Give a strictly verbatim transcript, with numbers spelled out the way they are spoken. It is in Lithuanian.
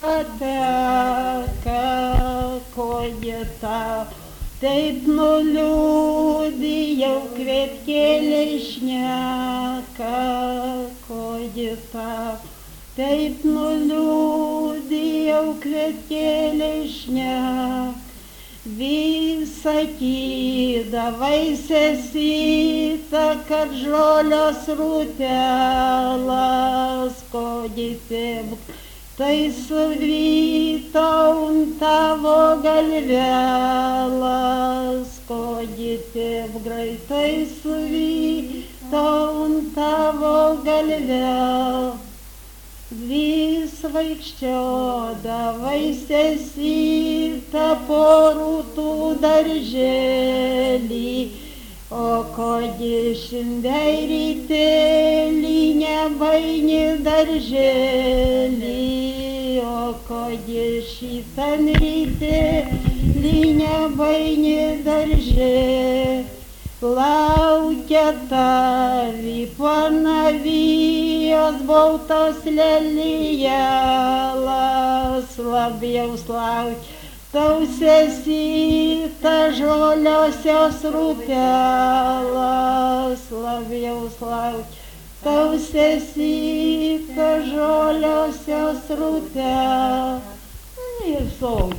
teka, kodė tau taip nuliūdijau, kvietkėliai šneka, kodė tau taip nuliūdijau, kvietkėliai šneka. Vis sakydavai sesyta, kad žolios rūtelas, kodė tėvuk tai suvyta ant tavo galvelas, kodė tėvuk greitai suvyta ant tavo galvelas. Vis vaikščiodavai sesyta po rūtų darželį, o kodė šiandien rytelį nebaini darželį, o kodė šitan rytelį nebaini darželį. Laukia tavi panavijos baltos lelielas, labiaus laukia tau sesyta žoliosios rūtelas, labiaus laukia tau sesyta žoliosios rūtelas. Ir sau.